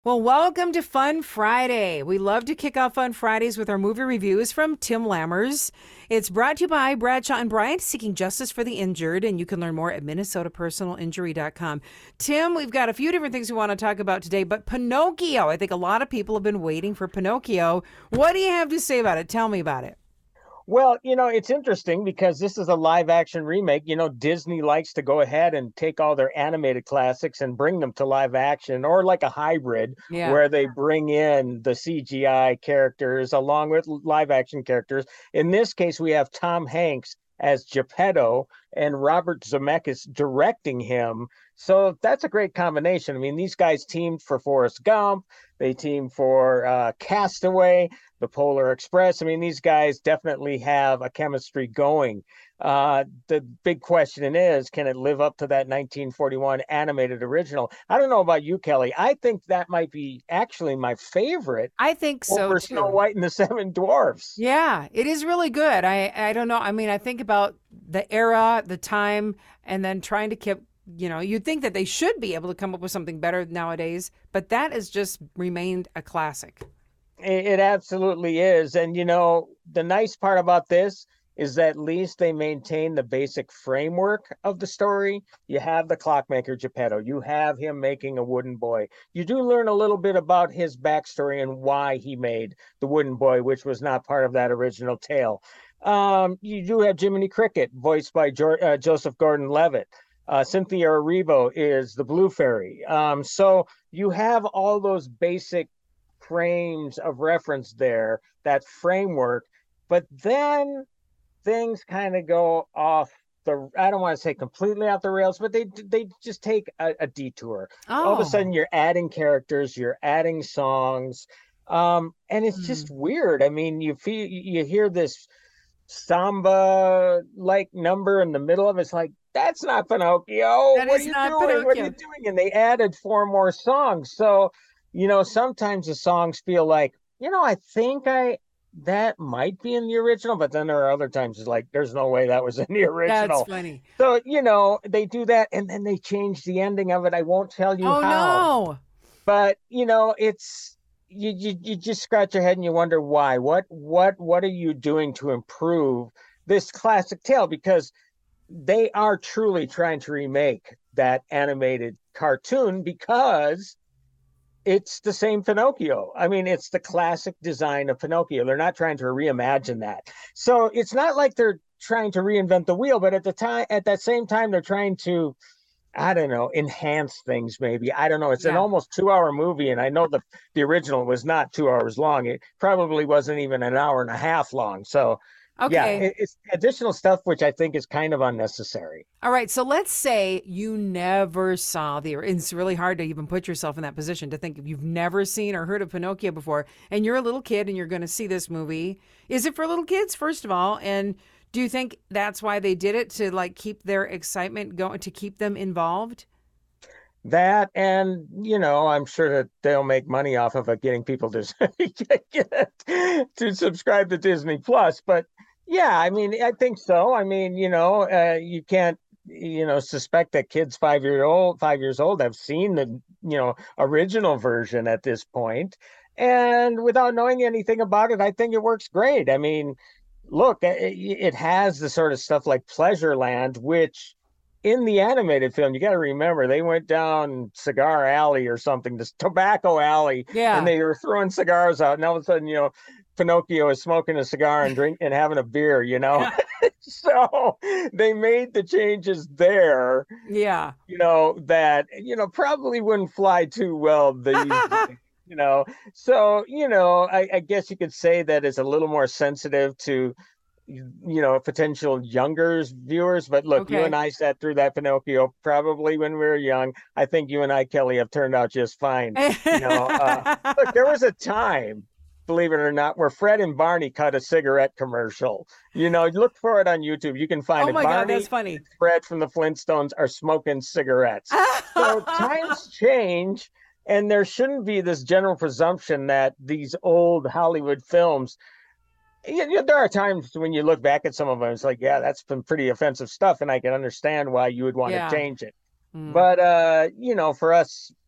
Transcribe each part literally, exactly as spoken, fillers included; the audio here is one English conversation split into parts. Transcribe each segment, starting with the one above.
Well, welcome to Fun Friday. We love to kick off Fun Fridays with our movie reviews from Tim Lammers. It's brought to you by Bradshaw and Bryant, seeking justice for the injured, and you can learn more at minnesota personal injury dot com. Tim, we've got a few different things we want to talk about today, but Pinocchio, I think a lot of people have been waiting for Pinocchio. What do you have to say about it? Tell me about it. Well, you know, it's interesting because this is a live action remake. You know, Disney likes to go ahead and take all their animated classics and bring them to live action, or like a hybrid Yeah. where they bring in the C G I characters along with live action characters. In this case, we have Tom Hanks as Geppetto and Robert Zemeckis directing him. So that's a great combination. I mean, these guys teamed for Forrest Gump, they teamed for uh, Castaway, the Polar Express. I mean, these guys definitely have a chemistry going. Uh, the big question is, can it live up to that nineteen forty-one animated original? I don't know about you, Kelly. I think that might be actually my favorite I think so over Snow too. White and the Seven Dwarfs. Yeah, it is really good. I I don't know. I mean, I think about the era, the time, and then trying to keep, you know, you'd think that they should be able to come up with something better nowadays, but that has just remained a classic. It, it absolutely is. And, you know, the nice part about this is that at least they maintain the basic framework of the story. You have the clockmaker Geppetto, you have him making a wooden boy. You do learn a little bit about his backstory and why he made the wooden boy, which was not part of that original tale. Um, you do have Jiminy Cricket, voiced by jo- uh, Joseph Gordon Levitt. Uh, Cynthia Erivo is the Blue Fairy. Um, so you have all those basic frames of reference there, that framework. But then things kind of go off the, I don't want to say completely off the rails, but they they just take a, a detour. All of a Oh. sudden you're adding characters, you're adding songs. Um, and it's just Hmm. weird. I mean, you feel you hear this samba like number in the middle of it. It's like, that's not Pinocchio. That What are is you not doing? What are you Pinocchio. doing? And they added four more songs. So, you know, sometimes the songs feel like, you know, I think I that might be in the original, but then there are other times it's like, there's no way that was in the That's original. funny. So, you know, they do that and then they change the ending of it. I won't tell you Oh how, no. but you know, it's you, you you just scratch your head and you wonder why. What what what are you doing to improve this classic tale? Because they are truly trying to remake that animated cartoon because it's the same Pinocchio. I mean, it's the classic design of Pinocchio. They're not trying to reimagine that. So it's not like they're trying to reinvent the wheel, but at the time, at that same time, they're trying to, I don't know, enhance things maybe. I don't know. It's an Yeah. almost two hour movie, and I know the the original was not two hours long. It probably wasn't even an hour and a half long. So yeah, Okay. it, it's additional stuff which I think is kind of unnecessary. All right. So let's say you never saw the, it's really hard to even put yourself in that position to think if you've never seen or heard of Pinocchio before and you're a little kid and you're going to see this movie. Is it for little kids, first of all? And do you think that's why they did it to like keep their excitement going, to keep them involved? That and you know, I'm sure that they'll make money off of it, getting people to to subscribe to Disney Plus. But yeah, I mean, I think so. I mean, you know, uh, you can't you know suspect that kids five year old five years old have seen the you know original version at this point, and without knowing anything about it, I think it works great. I mean, look, it, it has the sort of stuff like Pleasureland, which in the animated film, you got to remember they went down Cigar Alley or something, this Tobacco Alley, and Yeah. they were throwing cigars out. And all of a sudden, you know, Pinocchio is smoking a cigar and drink and having a beer, you know. So they made the changes there, Yeah. you know, that, you know, probably wouldn't fly too well these days, you know. So, you know, I, I guess you could say that it's a little more sensitive to you know potential younger viewers. But look, you and Okay. I sat through that Pinocchio probably when we were young. I think you and I, Kelly, have turned out just fine. you know uh Look, there was a time, believe it or not, where Fred and Barney cut a cigarette commercial. You know look for it on YouTube, you can find Oh it. my God, that's Barney funny. and Fred from the Flintstones are smoking cigarettes. So times change, and there shouldn't be this general presumption that these old Hollywood films, yeah, yeah, there are times when you look back at some of them, it's like, yeah, that's some pretty offensive stuff, and I can understand why you would want to Yeah. change it. Mm. But uh, you know, for us,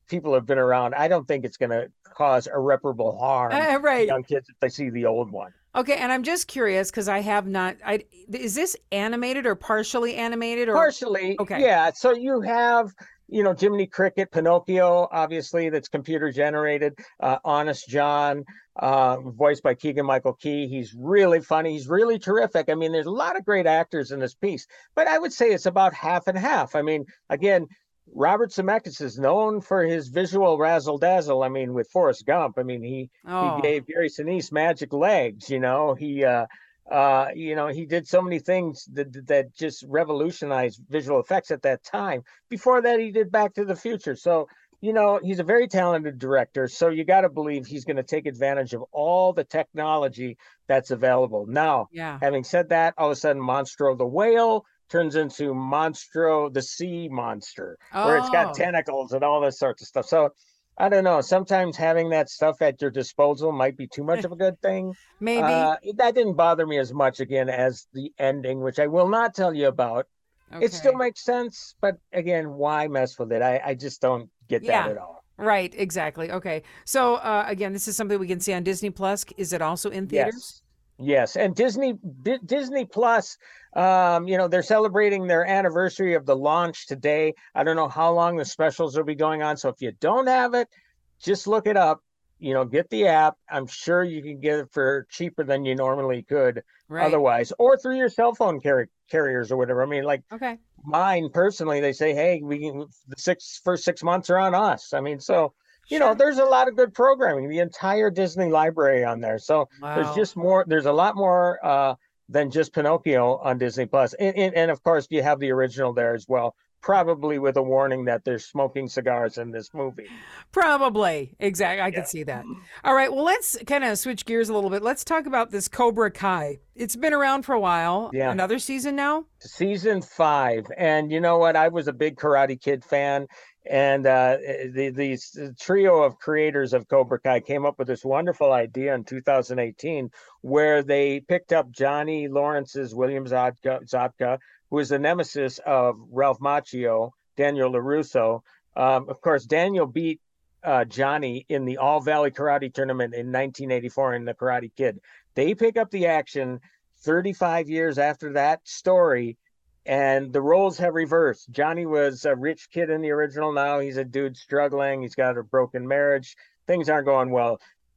people have been around, I don't think it's going to cause irreparable harm Uh, to right. young kids if they see the old one. Okay, and I'm just curious because I have not. I is this animated or partially animated or Partially, okay? yeah. So you have, you know, Jiminy Cricket, Pinocchio, obviously that's computer generated. Uh, Honest John, uh, voiced by Keegan Michael Key. He's really funny. He's really terrific. I mean, there's a lot of great actors in this piece, but I would say it's about half and half. I mean, again, Robert Zemeckis is known for his visual razzle dazzle. I mean, with Forrest Gump, I mean, he he Oh, gave Gary Sinise magic legs. You know, he uh, uh, you know, he did so many things that that just revolutionized visual effects at that time. Before that, he did Back to the Future. So, you know, he's a very talented director. So you got to believe he's going to take advantage of all the technology that's available. Now, yeah. having said that, all of a sudden, Monstro the whale turns into Monstro the sea monster, where it's got Oh, tentacles and all this sorts of stuff. So I don't know. Sometimes having that stuff at your disposal might be too much of a good thing. maybe. Uh, that didn't bother me as much again as the ending, which I will not tell you about. It still Okay. makes sense, but again, why mess with it? I, I just don't get that Yeah. at all. Right. Exactly. Okay. So uh, again, this is something we can see on Disney Plus. Is it also in theaters? Yes. Yes. And Disney D- Disney Plus, um, you know, they're celebrating their anniversary of the launch today. I don't know how long the specials will be going on. So if you don't have it, just look it up. You know, get the app. I'm sure you can get it for cheaper than you normally could Right. otherwise, or through your cell phone car- carriers or whatever. I mean, like Okay. mine personally, they say, hey, we can, the six first six months are on us. I mean, so you know, Sure. there's a lot of good programming, the entire Disney library on there. So there's Wow. just more, there's a lot more uh than just Pinocchio on Disney Plus. And, and, and of course you have the original there as well, probably with a warning that there's smoking cigars in this movie. Probably. Exactly. I could Yeah. see that. All right. Well, let's kind of switch gears a little bit. Let's talk about this Cobra Kai. It's been around for a while. Yeah. Another season now? Season five. And you know what? I was a big Karate Kid fan. And uh, the, the trio of creators of Cobra Kai came up with this wonderful idea in two thousand eighteen where they picked up Johnny Lawrence's William Zabka, Zabka who is the nemesis of Ralph Macchio, Daniel LaRusso. Um, of course, Daniel beat uh, Johnny in the All Valley Karate Tournament in nineteen eighty-four in The Karate Kid. They pick up the action thirty-five years after that story, and the roles have reversed. Johnny was a rich kid in the original. Now he's a dude struggling. He's got a broken marriage. Things aren't going well.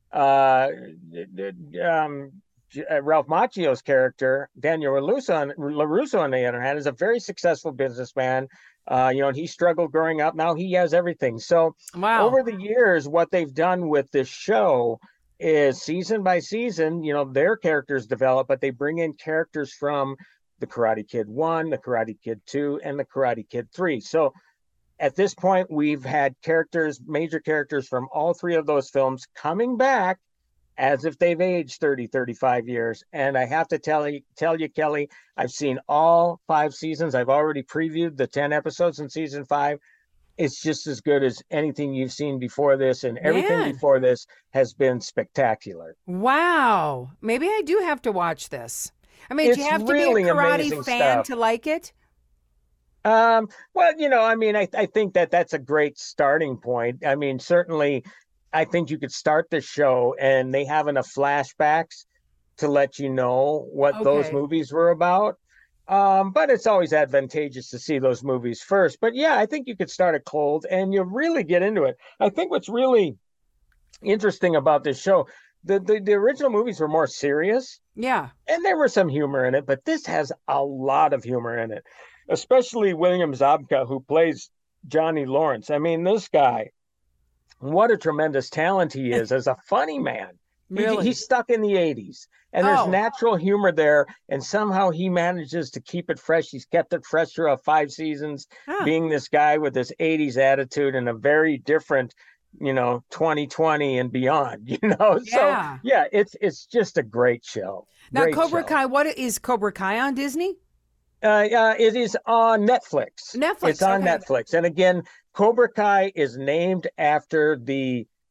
Uh, um, Ralph Macchio's character, Daniel LaRusso, LaRusso, on the other hand, is a very successful businessman. Uh, you know, and he struggled growing up. Now he has everything. So Wow. over the years, what they've done with this show is season by season, you know, their characters develop, but they bring in characters from the Karate Kid one, the Karate Kid two, and the Karate Kid three. So at this point, we've had characters, major characters from all three of those films coming back as if they've aged thirty, thirty-five years. And I have to tell you, tell you, Kelly, I've seen all five seasons. I've already previewed the ten episodes in season five. It's just as good as anything you've seen before this, and everything Man. before this has been spectacular. Wow. Maybe I do have to watch this. I mean, do you It's have to be a really karate amazing fan stuff. to like it? Um, well, you know, I mean, I, I think that that's a great starting point. I mean, certainly, I think you could start the show and they have enough flashbacks to let you know what those Okay. movies were about. Um, but it's always advantageous to see those movies first. But yeah, I think you could start it cold and you'll really get into it. I think what's really interesting about this show, the, the, the original movies were more serious Yeah. and there was some humor in it, but this has a lot of humor in it, especially William Zabka, who plays Johnny Lawrence. I mean, this guy, what a tremendous talent he is as a funny man. He, Really? he's stuck in the eighties, and there's Oh, natural humor there, and somehow he manages to keep it fresh. He's kept it fresh throughout five seasons, huh. being this guy with this eighties attitude and a very different, you know, twenty twenty and beyond, you know. So Yeah. yeah, it's it's just a great show. Now, Great Cobra show. Kai, what is Cobra Kai on Disney? Uh, uh, it is on Netflix. It's Netflix. on Okay. Netflix. And again, Cobra Kai is named after the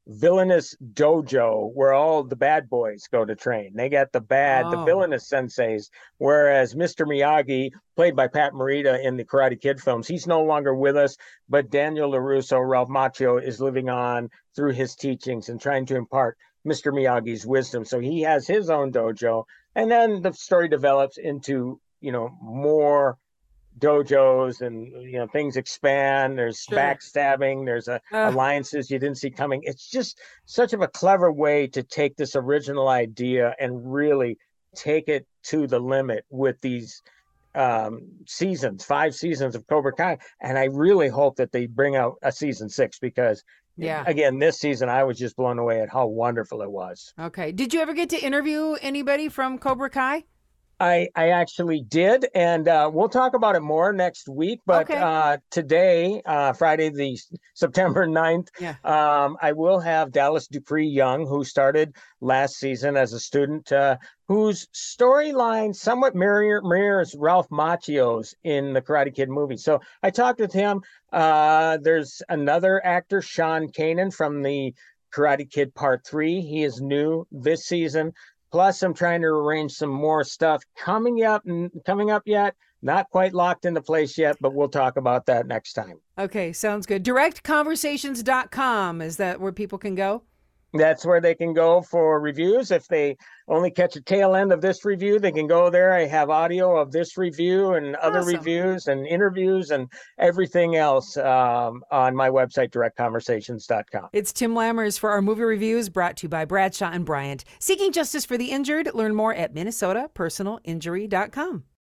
villainous dojo where all the bad boys go to train. They got the bad, the Oh, villainous senseis, whereas Mister Miyagi, played by Pat Morita in the Karate Kid films, he's no longer with us, but Daniel LaRusso, Ralph Macchio, is living on through his teachings and trying to impart Mister Miyagi's wisdom. So he has his own dojo. And then the story develops into, you know, more dojos, and you know things expand. There's sure. backstabbing, there's a, Uh, alliances you didn't see coming. It's just such of a clever way to take this original idea and really take it to the limit with these um seasons, five seasons of Cobra Kai. And I really hope that they bring out a season six, because yeah. again, this season I was just blown away at how wonderful it was. Okay. Did you ever get to interview anybody from Cobra Kai? I I actually did, and uh, we'll talk about it more next week. But Okay. uh, today, uh, Friday, the September ninth, Yeah. um, I will have Dallas Dupree Young, who started last season as a student, uh, whose storyline somewhat mirror, mirrors Ralph Macchio's in the Karate Kid movie. So I talked with him. Uh, there's another actor, Sean Kanan, from the Karate Kid Part Three. He is new this season. Plus, I'm trying to arrange some more stuff coming up, coming up yet. Not quite locked into place yet, but we'll talk about that next time. Okay. Sounds good. direct conversations dot com. Is that where people can go? That's where they can go for reviews. If they only catch a tail end of this review, they can go there. I have audio of this review and other Awesome. reviews and interviews and everything else um, on my website, direct conversations dot com. It's Tim Lammers for our movie reviews, brought to you by Bradshaw and Bryant. Seeking justice for the injured. Learn more at minnesota personal injury dot com.